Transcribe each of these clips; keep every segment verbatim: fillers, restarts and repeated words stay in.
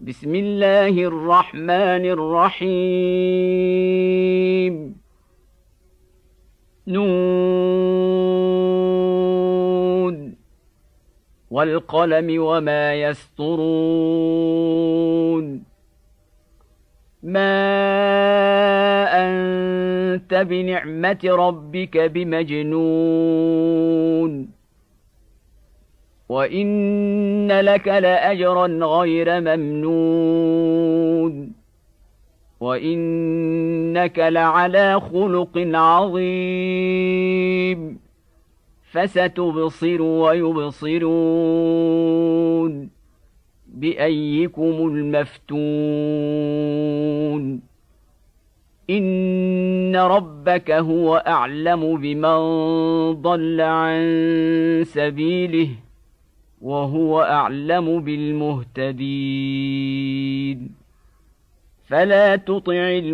بسم الله الرحمن الرحيم نون والقلم وما يسطرون ما أنت بنعمة ربك بمجنون وإن لك لأجرا غير ممنون وإنك لعلى خلق عظيم فستبصر ويبصرون بأيكم المفتون إن ربك هو أعلم بمن ضل عن سبيله وهو أعلم بالمهتدين فلا تطع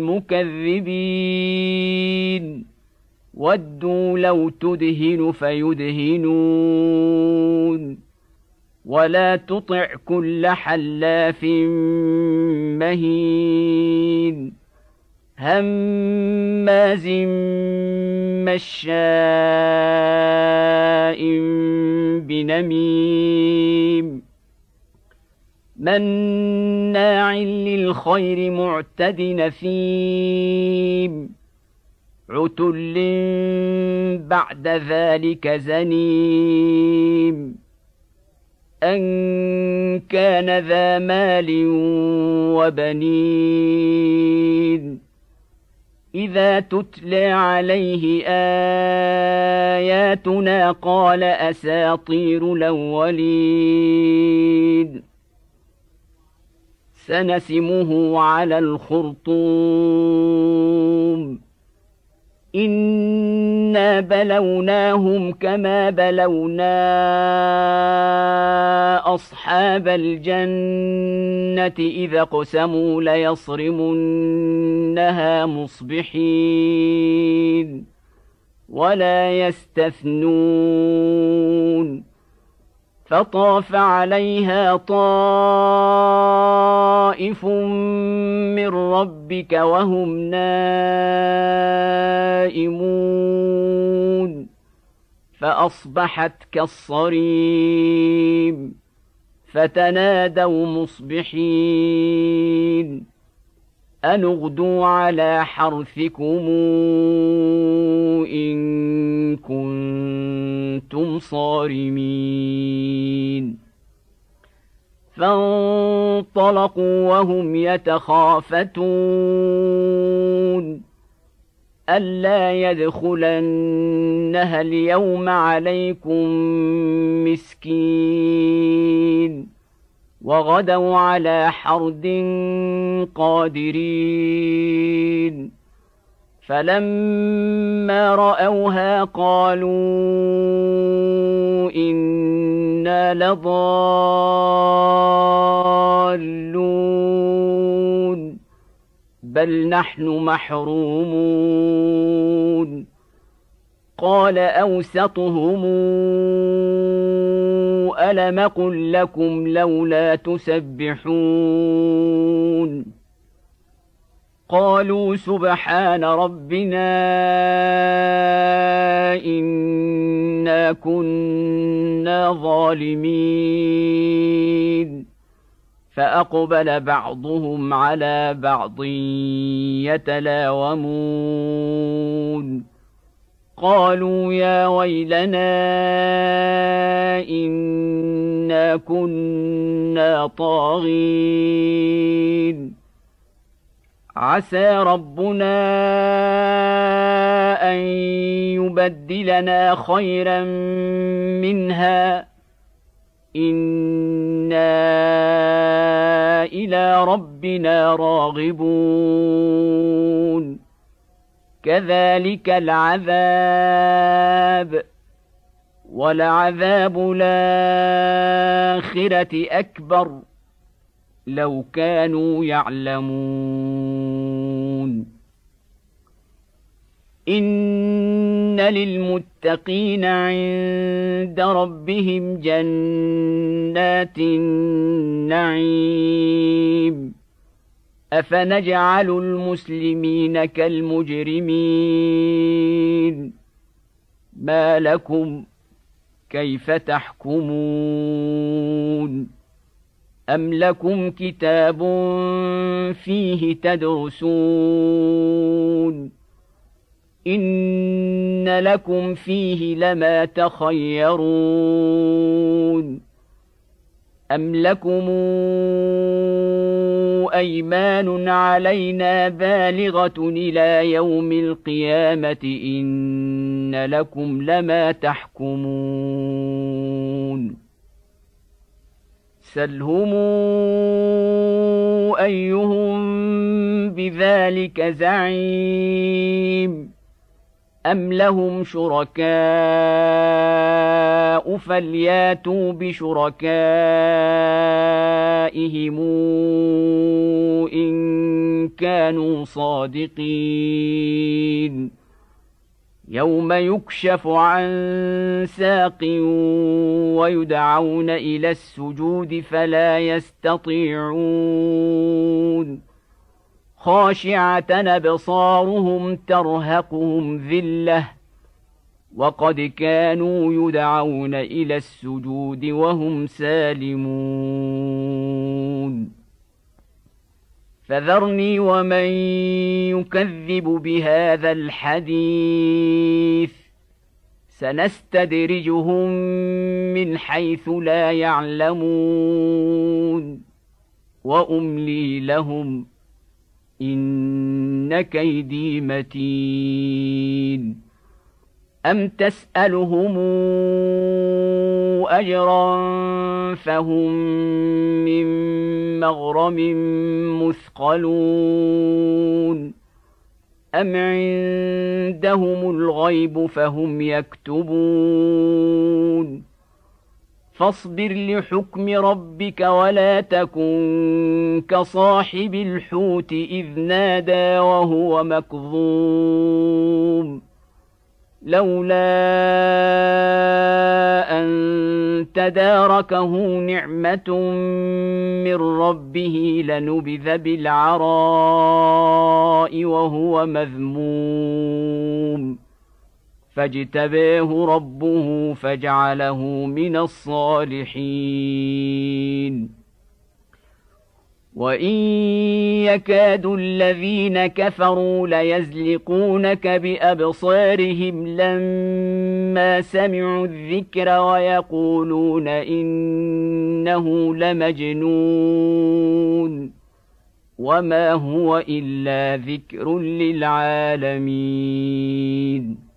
المكذبين ودوا لو تدهن فيدهنون ولا تطع كل حلاف مهين هماز مشاء بنميم مناع للخير معتد نثيم عتل بعد ذلك زنيم أن كان ذا مال وبنين إذا تتلى عليه آياتنا قال أساطير الأولين سنسمه على الخرطوم إنا بلوناهم كما بلونا أصحاب الجنة إذا اقسموا ليصرمنها مصبحين ولا يستثنون فطاف عليها طائف من ربك وهم نائمون فأصبحت كالصريم فتنادوا مصبحين أن اغدوا على حرثكم إن كنتم صارمين فانطلقوا وهم يتخافتون ألا يدخلنها اليوم عليكم مسكين وغدوا على حرد قادرين فلما رأوها قالوا إنا لضالون بل نحن محرومون قال أوسطهم ألم قل لكم لولا تسبحون قالوا سبحان ربنا إنا كنا ظالمين فأقبل بعضهم على بعض يتلاومون قالوا يا ويلنا إنا كنا طاغين عسى ربنا أن يبدلنا خيرا منها إنا إلى ربنا راغبون كذلك العذاب ولعذاب الآخرة أكبر لو كانوا يعلمون إن للمتقين عند ربهم جنات النعيم أفنجعل المسلمين كالمجرمين ما لكم كيف تحكمون أم لكم كتاب فيه تدرسون إن لكم فيه لما تخيرون أم لكم أيمان علينا بالغة إلى يوم القيامة إن لكم لما تحكمون سلهم أيهم بذلك زعيم أم لهم شركاء فلياتوا بشركائهم إن كانوا صادقين يوم يكشف عن ساق ويدعون إلى السجود فلا يستطيعون خاشعة أبصارهم ترهقهم ذلة وقد كانوا يدعون إلى السجود وهم سالمون فذرني ومن يكذب بهذا الحديث سنستدرجهم من حيث لا يعلمون وأملي لهم إن كيدي متين أم تسألهم أجرا فهم من مغرم مثقلون أم عندهم الغيب فهم يكتبون فاصبر لحكم ربك ولا تكن كصاحب الحوت إذ نادى وهو مكظوم لولا أن تداركه نعمة من ربه لنبذ بالعراء وهو مذموم فاجتباه ربه فجعله من الصالحين وإن يكاد الذين كفروا ليزلقونك بأبصارهم لما سمعوا الذكر ويقولون إنه لمجنون وما هو إلا ذكر للعالمين